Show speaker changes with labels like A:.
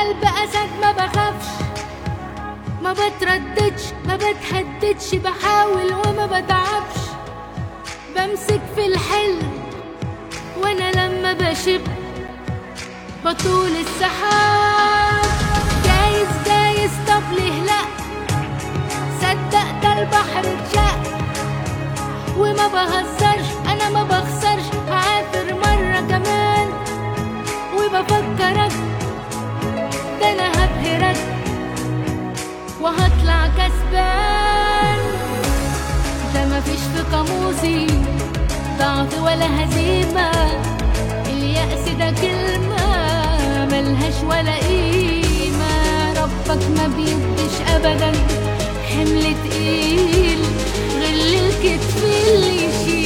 A: قلب اسد ما بخافش، ما بترددش ما بتهددش، بحاول وما بتعبش، بمسك في الحلم وانا لما بشب بطول السحاب. جايز جايز طب ليه لا، صدق ده البحر اتشق، وما بهزرش انا ما بخسرش، هعافر مرة كمان وبفكرك، ده انا هبهرك وهطلع كسبان. ده مفيش في قاموسي ضعف ولا هزيمة، اليأس ده كلمة ملهاش ولا قيمة. ربك ما بيديش أبدا حمل تقيل غير الكتف اللي يشيل.